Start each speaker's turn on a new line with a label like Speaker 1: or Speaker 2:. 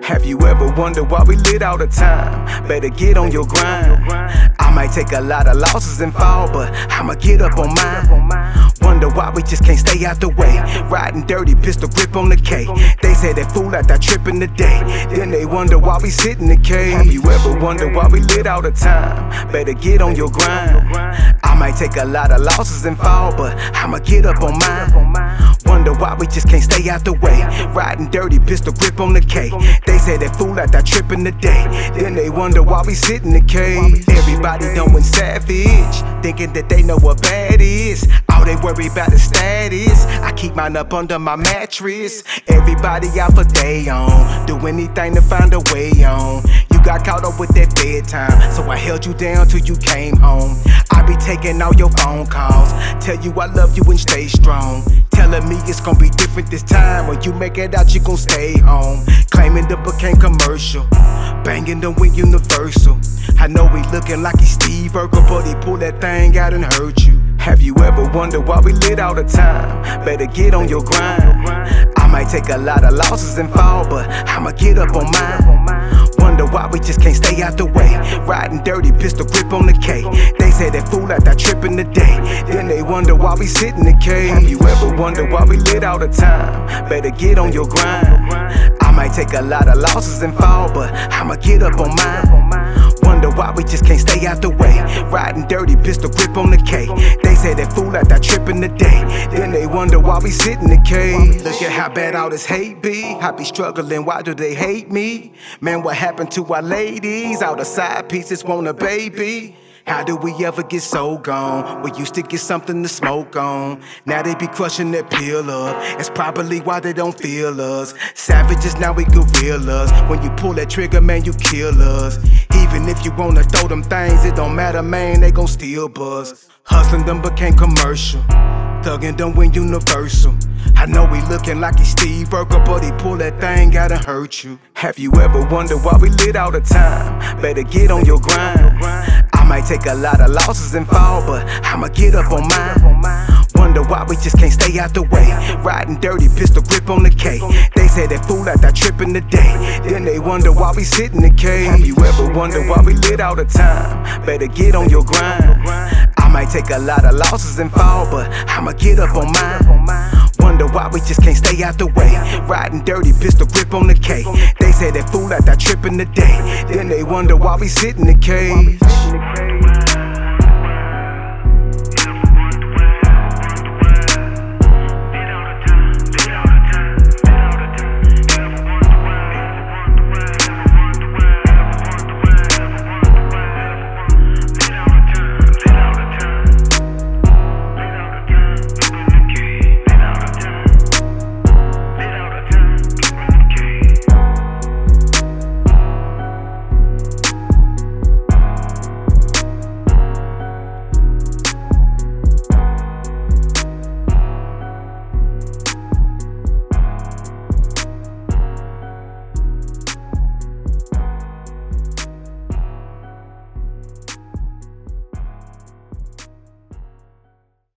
Speaker 1: Have you ever wondered why we lit all the time? Better get on your grind. I might take a lot of losses and fall, but I'ma get up on mine. Wonder why we just can't stay out the way. Riding dirty, pistol grip on the K. They say that fool out that tripping today. Then they wonder why we sit in the cave. Have you ever wondered why we lit all the time? Better get on your grind. I might take a lot of losses and fall, but I'ma get up on mine. Wonder why we just can't stay out the way. Riding dirty, pistol grip on the K. They say that fool out that tripping today. Then they wonder why we sit in the cave. Everybody knowing savage, thinking that they know what bad is. All they worry about is status. I keep mine up under my mattress. Everybody out for day on, do anything to find a way on. You got caught up with that bedtime, so I held you down till you came home. I be taking all your phone calls, tell you I love you and stay strong. Telling me it's gonna be different this time. When you make it out, you gon' stay home. Claiming the became commercial, banging the win universal. I know he looking like he's Steve Urkel, but he pulled that thing out and hurt you. Have you ever wondered why we lit all the time? Better get on your grind. I might take a lot of losses and fall, but I'ma get up on mine. Wonder why we just can't stay out the way. Riding dirty, pistol grip on the K. They say that fool out that tripping today. Then they wonder why we sit in the cave. Have you ever wondered why we lit all the time? Better get on your grind. I might take a lot of losses and fall, but I'ma get up on mine. Wonder why we just can't stay out the way. Riding dirty, pistol grip on the K. They say that fool out that tripping today. Then they wonder why we sit in the cave. Look at how bad all this hate be. I be struggling, why do they hate me? Man, what happened to our ladies? All the side pieces want a baby. How did we ever get so gone? We used to get something to smoke on. Now they be crushing that pill up. It's probably why they don't feel us. Savages, now we gorillas. When you pull that trigger, man, you kill us. Even if you wanna throw them things, it don't matter, man, they gon' still buzz. Hustling them became commercial, thugging them went universal. I know he looking like he's Steve Urkel, but he pull that thing out and hurt you. Have you ever wondered why we lit all the time? Better get on your grind. I might take a lot of losses and fall, but I'ma get up on mine. Wonder why we just can't stay out the way. Riding dirty, pistol grip on the K. They say that fool out that tripping today. Then they wonder why we sit in the cave. Have you ever wondered why we lit all the time? Better get on your grind. I might take a lot of losses and fall, but I'ma get up on mine. Wonder why we just can't stay out the way. Riding dirty, pistol grip on the K. They say that fool out that tripping today. Then they wonder why we sit in the cave.